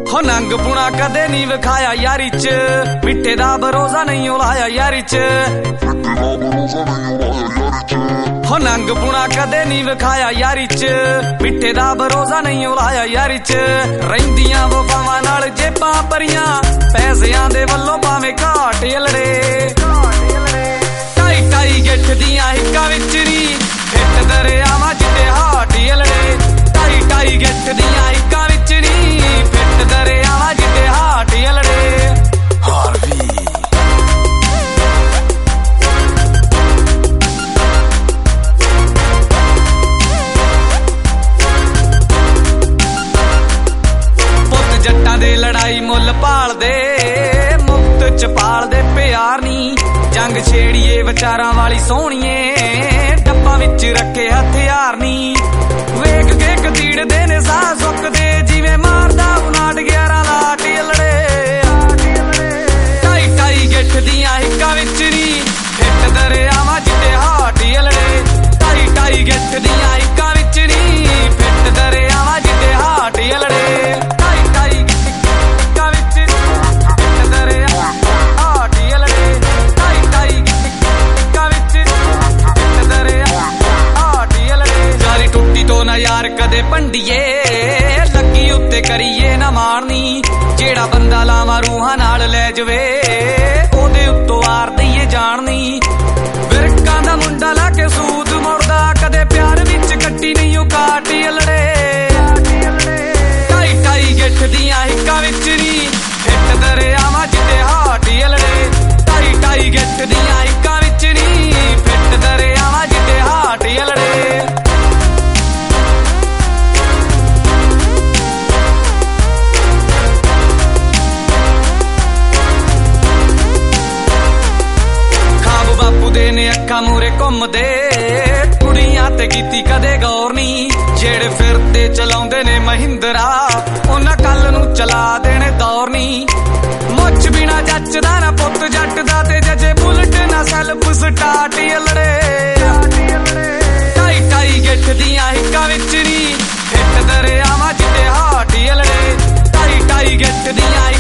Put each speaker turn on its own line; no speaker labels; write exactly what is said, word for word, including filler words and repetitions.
हो नंग पुणा कदे नहीं विखाया यारी च, मिट्टे दा भरोसा नहीं उलाया यारी च। हो नंग पुणा कदे नहीं विखाया यारी च, मिट्टे दा भरोसा नहीं उलाया यारी च। रहिंदियां वफावां नाल जेबां भरियां, पैसियां दे वल्लों भावें घाट अलड़े। ढाई ढाई गिठ दियां हिक्कां विच नी हिट दरियावां जिते हाट अलड़े। ढाई ढाई गिठ दियां हिक्कां विच नी फिट दरियावां जिते हाट अलड़े। हार्वी पुत जट्टां दे लड़ाई मुल भाल दे, मुफ्त च पाल दे प्यार नी। जंग छेड़िए विचारां वाली सोहणीए, डब्बां विच रखे हथियार नी। वेख के कतीड़ दे ने साह सुकदे, जिवें मारदा उनाट ग्यारह लाट अलड़े। ढाई ढाई गिठ दियां हिक्कां विच नी हिट दरियावां जिते हाट अलड़े। ढाई ढाई गिठ दियां हिक्कां विच नी फिट दरियावां जिते हाट अलड़े। ढाई ढाई हिक्कां विच हिट दरियावां हाट अलड़े। ढाई ढाई हिक्कां विच हिट दरियावां हाट अलड़े। यारी टुट्टी तो ना यार कदे भंडिए, लगी उत्ते करिए ना मारनी। जेड़ा बंदा लावा रूहां नाल लै जवे, ओदे उत्तों आर दईए जाणनी। विरकां दा मुंडा ला के सूद मुड़दा, कदे प्यार विच कट्टी नहीं ओ काट अलड़े। ढाई ढाई गिठ दियां हिक्कां विच नी हिट दरियावां जिते हाट अलड़े। ढाई ढाई गिठ दियां हिक्कां विच नी फिट दरियावां जिते हाट अलड़े। ने अक्खां मूरे घुमदे, कुड़ियां ते कीती कदे गौर नी। जेड़े फिरदे चलाउंदे ने महिंद्रा, उन्हां कल नूं चला देने दौर नी। मुੱਛ बिना जचदा ना पुत जट दा, ते जजे बुलट ना सैल्फ स्टार्ट अलड़े। ढाई ढाई गिठ दियां हिक्कां विच नी हिट दरियावां जिते हाट अलड़े। ढाई ढाई गिठ दियां